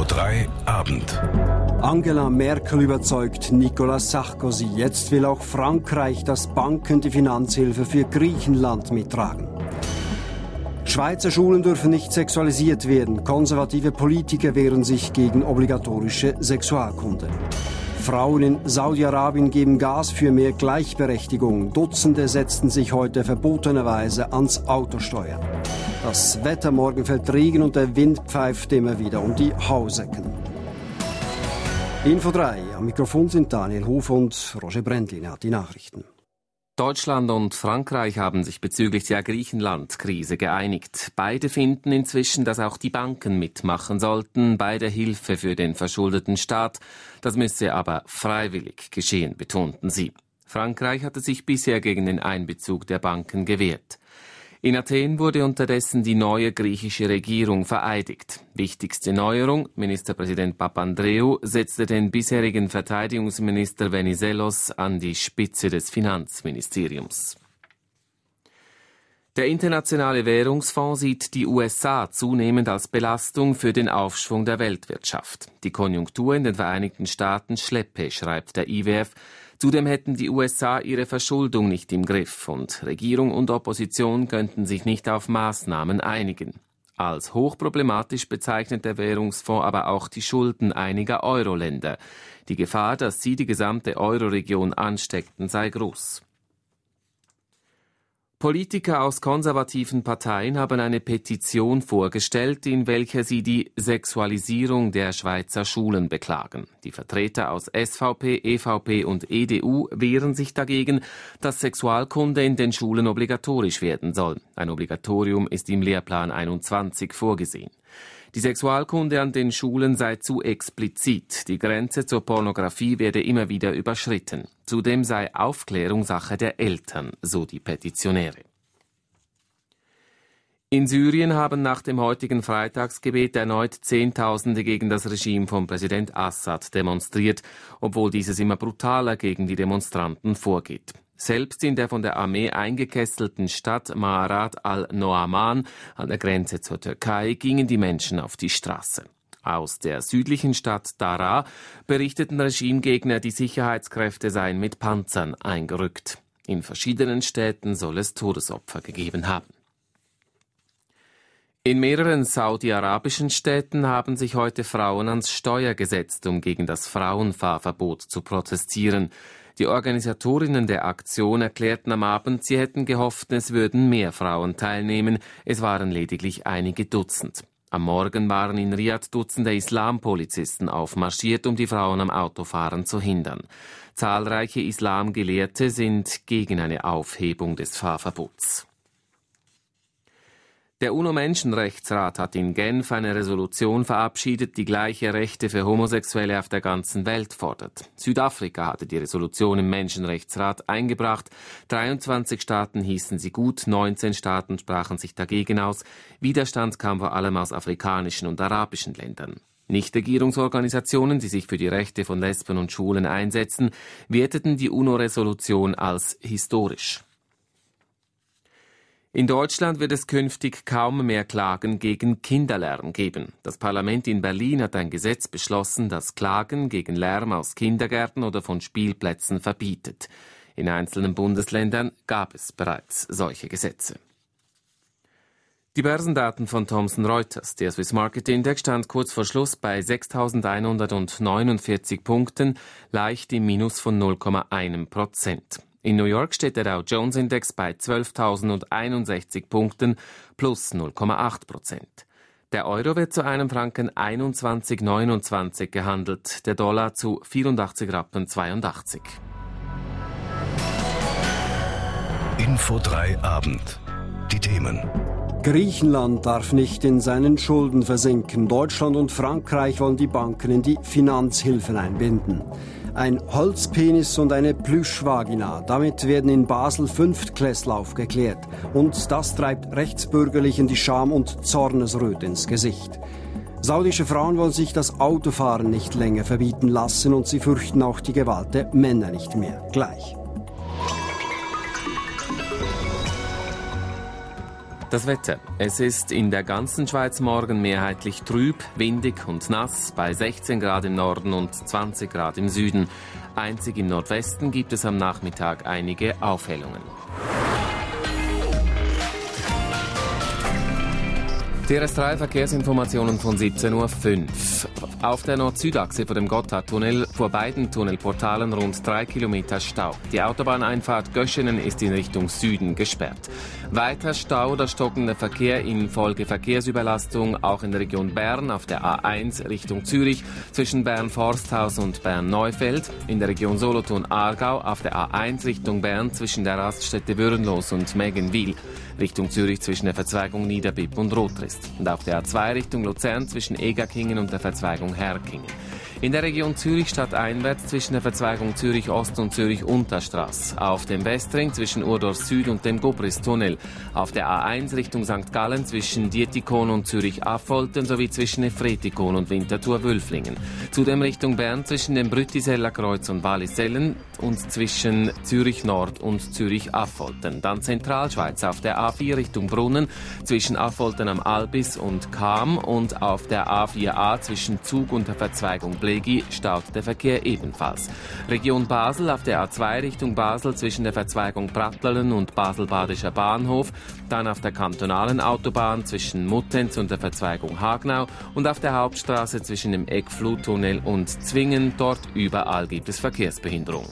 Info3 Abend. Angela Merkel überzeugt Nicolas Sarkozy. Jetzt will auch Frankreich, dass Banken die Finanzhilfe für Griechenland mittragen. Schweizer Schulen dürfen nicht sexualisiert werden. Konservative Politiker wehren sich gegen obligatorische Sexualkunde. Frauen in Saudi-Arabien geben Gas für mehr Gleichberechtigung. Dutzende setzten sich heute verbotenerweise ans Autosteuer. Das Wetter: morgen fällt Regen und der Wind pfeift immer wieder um die Hausecken. Info 3, am Mikrofon sind Daniel Huf und Roger Brendlin hat die Nachrichten. Deutschland und Frankreich haben sich bezüglich der Griechenland-Krise geeinigt. Beide finden inzwischen, dass auch die Banken mitmachen sollten bei der Hilfe für den verschuldeten Staat. Das müsse aber freiwillig geschehen, betonten sie. Frankreich hatte sich bisher gegen den Einbezug der Banken gewehrt. In Athen wurde unterdessen die neue griechische Regierung vereidigt. Wichtigste Neuerung: Ministerpräsident Papandreou setzte den bisherigen Verteidigungsminister Venizelos an die Spitze des Finanzministeriums. Der Internationale Währungsfonds sieht die USA zunehmend als Belastung für den Aufschwung der Weltwirtschaft. Die Konjunktur in den Vereinigten Staaten schleppe, schreibt der IWF. Zudem hätten die USA ihre Verschuldung nicht im Griff und Regierung und Opposition könnten sich nicht auf Maßnahmen einigen. Als hochproblematisch bezeichnet der Währungsfonds aber auch die Schulden einiger Euro-Länder. Die Gefahr, dass sie die gesamte Euro-Region ansteckten, sei groß. Politiker aus konservativen Parteien haben eine Petition vorgestellt, in welcher sie die Sexualisierung der Schweizer Schulen beklagen. Die Vertreter aus SVP, EVP und EDU wehren sich dagegen, dass Sexualkunde in den Schulen obligatorisch werden soll. Ein Obligatorium ist im Lehrplan 21 vorgesehen. Die Sexualkunde an den Schulen sei zu explizit. Die Grenze zur Pornografie werde immer wieder überschritten. Zudem sei Aufklärung Sache der Eltern, so die Petitionäre. In Syrien haben nach dem heutigen Freitagsgebet erneut Zehntausende gegen das Regime von Präsident Assad demonstriert, obwohl dieses immer brutaler gegen die Demonstranten vorgeht. Selbst in der von der Armee eingekesselten Stadt Ma'arat al-Noaman an der Grenze zur Türkei gingen die Menschen auf die Straße. Aus der südlichen Stadt Daraa berichteten Regimegegner, die Sicherheitskräfte seien mit Panzern eingerückt. In verschiedenen Städten soll es Todesopfer gegeben haben. In mehreren saudi-arabischen Städten haben sich heute Frauen ans Steuer gesetzt, um gegen das Frauenfahrverbot zu protestieren. Die Organisatorinnen der Aktion erklärten am Abend, sie hätten gehofft, es würden mehr Frauen teilnehmen. Es waren lediglich einige Dutzend. Am Morgen waren in Riad Dutzende Islampolizisten aufmarschiert, um die Frauen am Autofahren zu hindern. Zahlreiche Islamgelehrte sind gegen eine Aufhebung des Fahrverbots. Der UNO-Menschenrechtsrat hat in Genf eine Resolution verabschiedet, die gleiche Rechte für Homosexuelle auf der ganzen Welt fordert. Südafrika hatte die Resolution im Menschenrechtsrat eingebracht. 23 Staaten hießen sie gut, 19 Staaten sprachen sich dagegen aus. Widerstand kam vor allem aus afrikanischen und arabischen Ländern. Nichtregierungsorganisationen, die sich für die Rechte von Lesben und Schwulen einsetzen, werteten die UNO-Resolution als historisch. In Deutschland wird es künftig kaum mehr Klagen gegen Kinderlärm geben. Das Parlament in Berlin hat ein Gesetz beschlossen, das Klagen gegen Lärm aus Kindergärten oder von Spielplätzen verbietet. In einzelnen Bundesländern gab es bereits solche Gesetze. Die Börsendaten von Thomson Reuters. Der Swiss Market Index stand kurz vor Schluss bei 6.149 Punkten, leicht im Minus von 0,1%. In New York steht der Dow Jones Index bei 12.061 Punkten plus 0,8%. Der Euro wird zu einem Franken 21,29 gehandelt, der Dollar zu 84,82 Rappen. Info3 Abend. Die Themen. Griechenland darf nicht in seinen Schulden versinken. Deutschland und Frankreich wollen die Banken in die Finanzhilfen einbinden. Ein Holzpenis und eine Plüschvagina. Damit werden in Basel Fünftklässler aufgeklärt. Und das treibt Rechtsbürgerlichen die Scham und Zornesröte ins Gesicht. Saudische Frauen wollen sich das Autofahren nicht länger verbieten lassen und sie fürchten auch die Gewalt der Männer nicht mehr. Gleich. Das Wetter. Es ist in der ganzen Schweiz morgen mehrheitlich trüb, windig und nass, bei 16 Grad im Norden und 20 Grad im Süden. Einzig im Nordwesten gibt es am Nachmittag einige Aufhellungen. TRS3 Verkehrsinformationen von 17.05 Uhr. Auf der Nord-Süd-Achse vor dem Gotthardtunnel vor beiden Tunnelportalen rund 3 Kilometer Stau. Die Autobahneinfahrt Göschenen ist in Richtung Süden gesperrt. Weiter Stau oder stockender Verkehr infolge Verkehrsüberlastung auch in der Region Bern auf der A1 Richtung Zürich zwischen Bern-Forsthaus und Bern-Neufeld. In der Region Solothurn-Aargau auf der A1 Richtung Bern zwischen der Raststätte Würenlos und Meggenwil. Richtung Zürich zwischen der Verzweigung Niederbipp und Rotrist. Und auf der A2 Richtung Luzern zwischen Egakingen und der Verzweigung Herkingen. In der Region Zürich stadteinwärts zwischen der Verzweigung Zürich Ost und Zürich Unterstrasse. Auf dem Westring zwischen Urdorf Süd und dem Gobris-Tunnel. Auf der A1 Richtung St. Gallen zwischen Dietikon und Zürich-Affolten sowie zwischen Efretikon und Winterthur-Wülflingen. Zudem Richtung Bern zwischen dem Brüttiseller Kreuz und Wallisellen und zwischen Zürich Nord und Zürich-Affolten. Dann Zentralschweiz auf der A4 Richtung Brunnen zwischen Affolten am Albis und Cham und auf der A4a zwischen Zug und der Verzweigung Blegi staut der Verkehr ebenfalls. Region Basel auf der A2 Richtung Basel zwischen der Verzweigung Prattleren und Basel-Badischer Bahnhof, dann auf der kantonalen Autobahn zwischen Muttenz und der Verzweigung Hagnau und auf der Hauptstraße zwischen dem Eckfluttunnel und Zwingen. Dort überall gibt es Verkehrsbehinderung.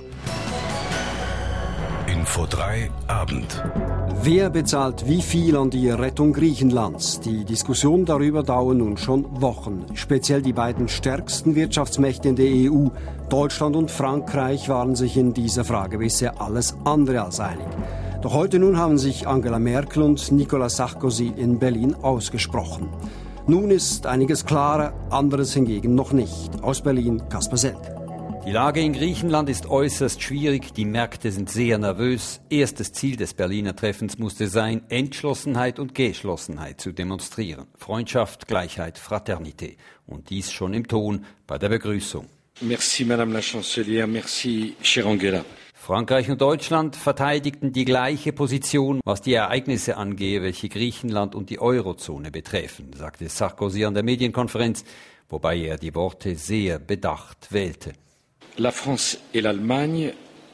Info 3 Abend. Wer bezahlt wie viel an die Rettung Griechenlands? Die Diskussionen darüber dauern nun schon Wochen. Speziell die beiden stärksten Wirtschaftsmächte in der EU, Deutschland und Frankreich, waren sich in dieser Frage bisher alles andere als einig. Doch heute nun haben sich Angela Merkel und Nicolas Sarkozy in Berlin ausgesprochen. Nun ist einiges klarer, anderes hingegen noch nicht. Aus Berlin, Kaspar Selk. Die Lage in Griechenland ist äußerst schwierig, die Märkte sind sehr nervös. Erstes Ziel des Berliner Treffens musste sein, Entschlossenheit und Geschlossenheit zu demonstrieren. Freundschaft, Gleichheit, Fraternité. Und dies schon im Ton bei der Begrüßung. Merci, Madame la Chancelière. Merci, chère Angela. Frankreich und Deutschland verteidigten die gleiche Position, was die Ereignisse angehe, welche Griechenland und die Eurozone betreffen, sagte Sarkozy an der Medienkonferenz, wobei er die Worte sehr bedacht wählte. La France et l'Allemagne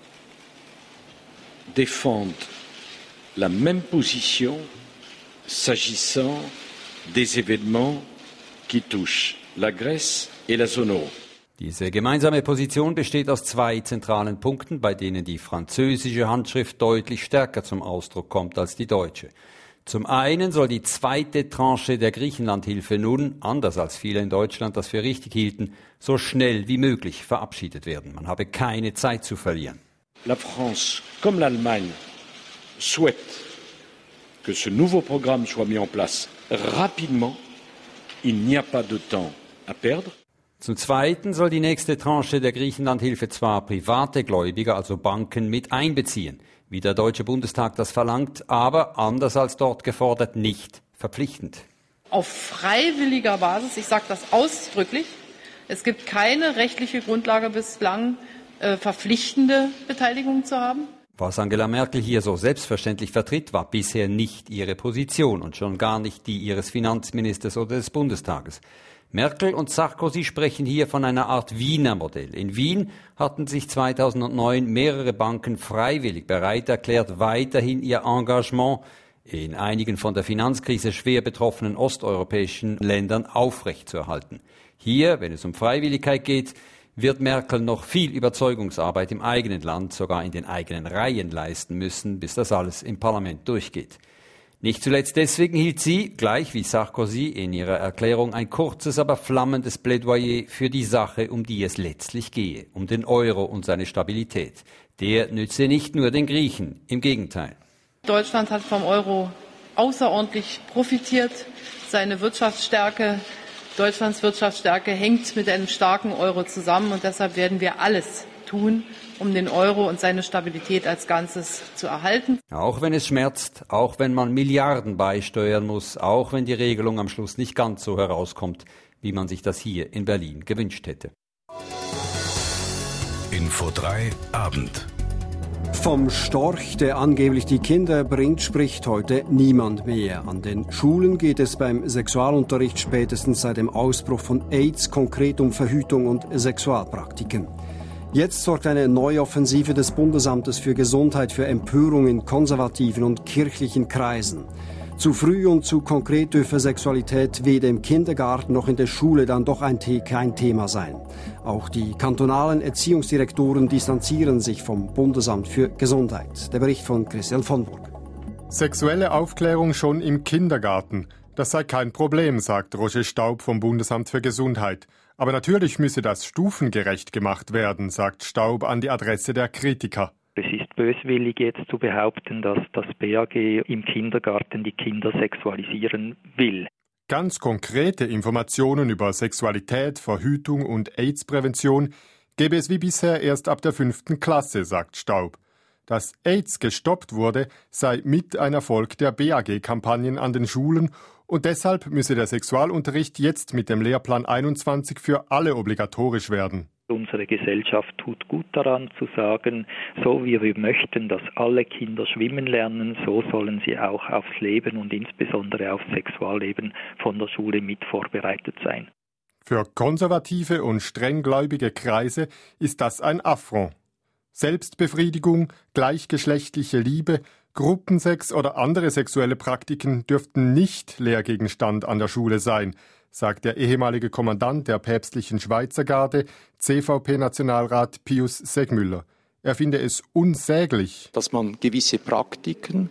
défendent la même position s'agissant des événements qui touchent la Grèce et la zone euro. Diese gemeinsame Position besteht aus zwei zentralen Punkten, bei denen die französische Handschrift deutlich stärker zum Ausdruck kommt als die deutsche. Zum einen soll die zweite Tranche der Griechenlandhilfe nun, anders als viele in Deutschland das für richtig hielten, so schnell wie möglich verabschiedet werden. Man habe keine Zeit zu verlieren. La France, comme l'Allemagne, souhaite que ce nouveau programme soit mis en place rapidement. Il n'y a pas de temps à perdre. Zum Zweiten soll die nächste Tranche der Griechenlandhilfe zwar private Gläubiger, also Banken, mit einbeziehen, wie der Deutsche Bundestag das verlangt, aber anders als dort gefordert, nicht verpflichtend. Auf freiwilliger Basis, ich sage das ausdrücklich, es gibt keine rechtliche Grundlage bislang, verpflichtende Beteiligung zu haben. Was Angela Merkel hier so selbstverständlich vertritt, war bisher nicht ihre Position und schon gar nicht die ihres Finanzministers oder des Bundestages. Merkel und Sarkozy sprechen hier von einer Art Wiener Modell. In Wien hatten sich 2009 mehrere Banken freiwillig bereit erklärt, weiterhin ihr Engagement in einigen von der Finanzkrise schwer betroffenen osteuropäischen Ländern aufrechtzuerhalten. Hier, wenn es um Freiwilligkeit geht, wird Merkel noch viel Überzeugungsarbeit im eigenen Land, sogar in den eigenen Reihen leisten müssen, bis das alles im Parlament durchgeht. Nicht zuletzt deswegen hielt sie, gleich wie Sarkozy in ihrer Erklärung, ein kurzes, aber flammendes Plädoyer für die Sache, um die es letztlich gehe, um den Euro und seine Stabilität. Der nütze nicht nur den Griechen, im Gegenteil. Deutschland hat vom Euro außerordentlich profitiert. Seine Wirtschaftsstärke, Deutschlands Wirtschaftsstärke hängt mit einem starken Euro zusammen und deshalb werden wir alles tun, um den Euro und seine Stabilität als Ganzes zu erhalten. Auch wenn es schmerzt, auch wenn man Milliarden beisteuern muss, auch wenn die Regelung am Schluss nicht ganz so herauskommt, wie man sich das hier in Berlin gewünscht hätte. Info 3 Abend. Vom Storch, der angeblich die Kinder bringt, spricht heute niemand mehr. An den Schulen geht es beim Sexualunterricht spätestens seit dem Ausbruch von AIDS konkret um Verhütung und Sexualpraktiken. Jetzt sorgt eine Neuoffensive des Bundesamtes für Gesundheit für Empörung in konservativen und kirchlichen Kreisen. Zu früh und zu konkret dürfe Sexualität weder im Kindergarten noch in der Schule dann doch kein Thema sein. Auch die kantonalen Erziehungsdirektoren distanzieren sich vom Bundesamt für Gesundheit. Der Bericht von Christian von Burg. Sexuelle Aufklärung schon im Kindergarten. Das sei kein Problem, sagt Roger Staub vom Bundesamt für Gesundheit. Aber natürlich müsse das stufengerecht gemacht werden, sagt Staub an die Adresse der Kritiker. Es ist böswillig jetzt zu behaupten, dass das BAG im Kindergarten die Kinder sexualisieren will. Ganz konkrete Informationen über Sexualität, Verhütung und AIDS-Prävention gäbe es wie bisher erst ab der 5. Klasse, sagt Staub. Dass AIDS gestoppt wurde, sei mit ein Erfolg der BAG-Kampagnen an den Schulen und deshalb müsse der Sexualunterricht jetzt mit dem Lehrplan 21 für alle obligatorisch werden. Unsere Gesellschaft tut gut daran zu sagen, so wie wir möchten, dass alle Kinder schwimmen lernen, so sollen sie auch aufs Leben und insbesondere aufs Sexualleben von der Schule mit vorbereitet sein. Für konservative und strenggläubige Kreise ist das ein Affront. Selbstbefriedigung, gleichgeschlechtliche Liebe, Gruppensex oder andere sexuelle Praktiken dürften nicht Lehrgegenstand an der Schule sein, sagt der ehemalige Kommandant der päpstlichen Schweizergarde, CVP-Nationalrat Pius Segmüller. Er finde es unsäglich, dass man gewisse Praktiken,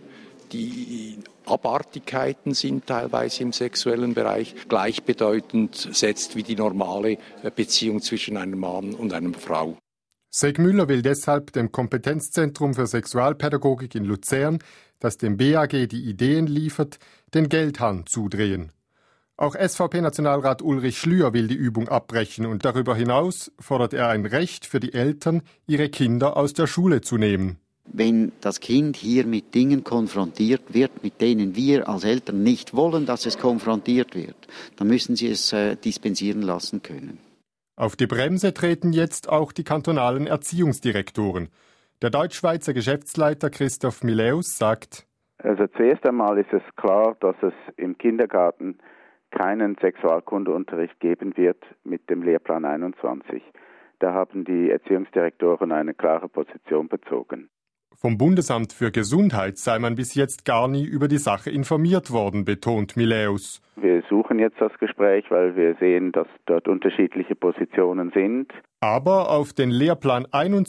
die Abartigkeiten sind teilweise im sexuellen Bereich, gleichbedeutend setzt wie die normale Beziehung zwischen einem Mann und einer Frau. Segmüller will deshalb dem Kompetenzzentrum für Sexualpädagogik in Luzern, das dem BAG die Ideen liefert, den Geldhahn zudrehen. Auch SVP-Nationalrat Ulrich Schlür will die Übung abbrechen und darüber hinaus fordert er ein Recht für die Eltern, ihre Kinder aus der Schule zu nehmen. Wenn das Kind hier mit Dingen konfrontiert wird, mit denen wir als Eltern nicht wollen, dass es konfrontiert wird, dann müssen sie es dispensieren lassen können. Auf die Bremse treten jetzt auch die kantonalen Erziehungsdirektoren. Der Deutschschweizer Geschäftsleiter Christoph Miläus sagt: Also zuerst einmal ist es klar, dass es im Kindergarten keinen Sexualkundeunterricht geben wird mit dem Lehrplan 21. Da haben die Erziehungsdirektoren eine klare Position bezogen. Vom Bundesamt für Gesundheit sei man bis jetzt gar nie über die Sache informiert worden, betont Miläus. Wir suchen jetzt das Gespräch, weil wir sehen, dass dort unterschiedliche Positionen sind. Aber auf den Lehrplan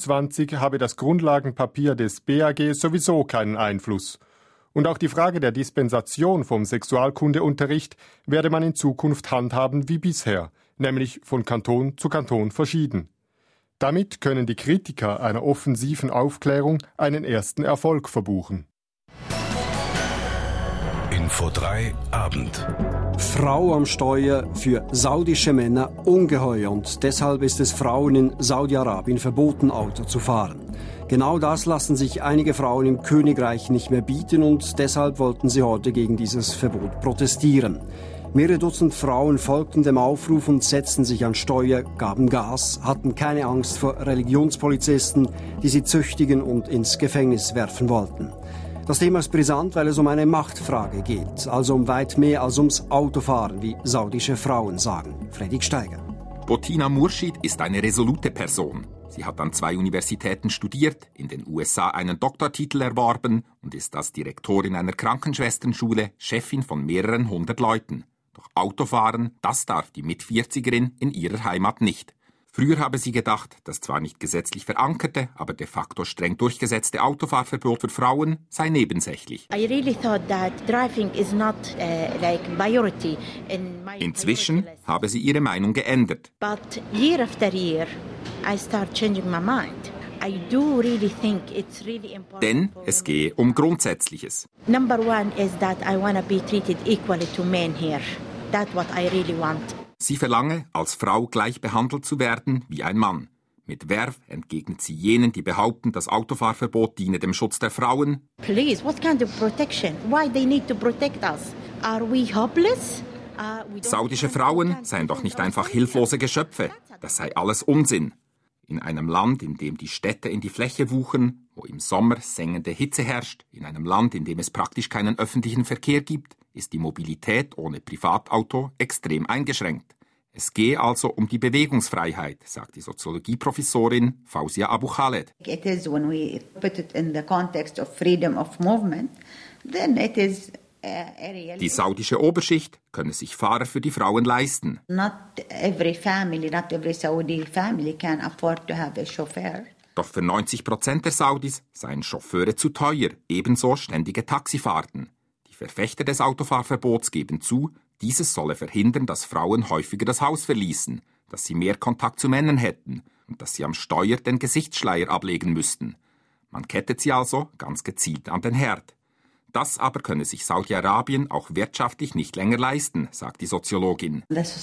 21 habe das Grundlagenpapier des BAG sowieso keinen Einfluss. Und auch die Frage der Dispensation vom Sexualkundeunterricht werde man in Zukunft handhaben wie bisher, nämlich von Kanton zu Kanton verschieden. Damit können die Kritiker einer offensiven Aufklärung einen ersten Erfolg verbuchen. Info 3 Abend. Frau am Steuer für saudische Männer ungeheuer und deshalb ist es Frauen in Saudi-Arabien verboten, Auto zu fahren. Genau das lassen sich einige Frauen im Königreich nicht mehr bieten und deshalb wollten sie heute gegen dieses Verbot protestieren. Mehrere Dutzend Frauen folgten dem Aufruf und setzten sich an Steuer, gaben Gas, hatten keine Angst vor Religionspolizisten, die sie züchtigen und ins Gefängnis werfen wollten. Das Thema ist brisant, weil es um eine Machtfrage geht, also um weit mehr als ums Autofahren, wie saudische Frauen sagen. Fredrik Steiger. Botina Murshid ist eine resolute Person. Sie hat an 2 Universitäten studiert, in den USA einen Doktortitel erworben und ist als Direktorin einer Krankenschwesternschule Chefin von mehreren 100 Leuten. Doch Autofahren, das darf die Mit-40erin in ihrer Heimat nicht. Früher habe sie gedacht, das zwar nicht gesetzlich verankerte, aber de facto streng durchgesetzte Autofahrverbot für Frauen sei nebensächlich. Inzwischen habe sie ihre Meinung geändert. Denn es gehe um Grundsätzliches. Number one is that I want to be treated equally to men here. That's what I really want. Sie verlange, als Frau gleich behandelt zu werden wie ein Mann. Mit Verve entgegnet sie jenen, die behaupten, das Autofahrverbot diene dem Schutz der Frauen. Please, what kind of protection? Why they need to protect us? Are we helpless? Saudische Frauen seien doch nicht einfach hilflose Geschöpfe. Das sei alles Unsinn. In einem Land, in dem die Städte in die Fläche wuchern, Wo im Sommer sengende Hitze herrscht, in einem Land, in dem es praktisch keinen öffentlichen Verkehr gibt, ist die Mobilität ohne Privatauto extrem eingeschränkt. Es gehe also um die Bewegungsfreiheit, sagt die Soziologieprofessorin Fawzia Abu Khaled. It is when we put it in the context of freedom of movement, then it is die saudische Oberschicht könne sich Fahrer für die Frauen leisten. Not every Saudi family can afford to have a chauffeur. Doch für 90% der Saudis seien Chauffeure zu teuer, ebenso ständige Taxifahrten. Die Verfechter des Autofahrverbots geben zu, dieses solle verhindern, dass Frauen häufiger das Haus verließen, dass sie mehr Kontakt zu Männern hätten und dass sie am Steuer den Gesichtsschleier ablegen müssten. Man kettet sie also ganz gezielt an den Herd. Das aber könne sich Saudi-Arabien auch wirtschaftlich nicht länger leisten, sagt die Soziologin. Es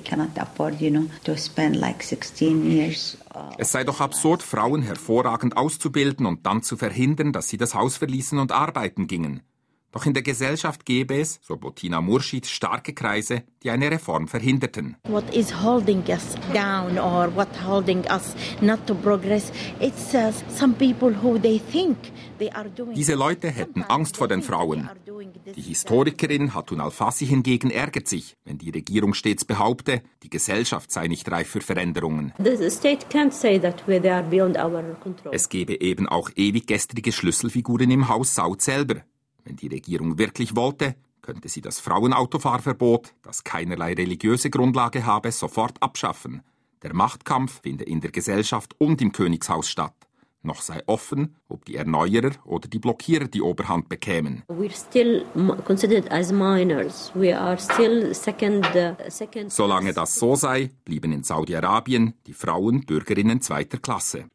sei doch absurd, Frauen hervorragend auszubilden und dann zu verhindern, dass sie das Haus verließen und arbeiten gingen. Doch in der Gesellschaft gäbe es, so Botina Murshid, starke Kreise, die eine Reform verhinderten. What is holding us down or what holding us not to progress? It's some people who they think they are doing. Diese Leute hätten Angst vor den Frauen. Die Historikerin Hatun Al-Fassi hingegen ärgert sich, wenn die Regierung stets behaupte, die Gesellschaft sei nicht reif für Veränderungen. Es gebe eben auch ewig gestrige Schlüsselfiguren im Haus Saud selber. Wenn die Regierung wirklich wollte, könnte sie das Frauenautofahrverbot, das keinerlei religiöse Grundlage habe, sofort abschaffen. Der Machtkampf finde in der Gesellschaft und im Königshaus statt. Noch sei offen, ob die Erneuerer oder die Blockierer die Oberhand bekämen. Solange das so sei, blieben in Saudi-Arabien die Frauen Bürgerinnen zweiter Klasse.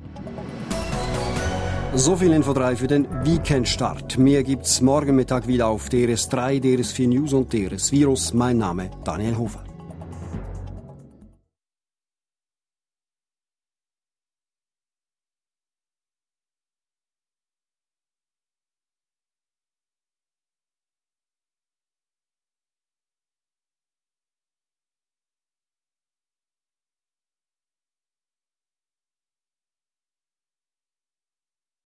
So viel Info 3 für den Weekendstart. Mehr gibt's morgen Mittag wieder auf DRS3, DRS4 News und DRS Virus. Mein Name Daniel Hofer.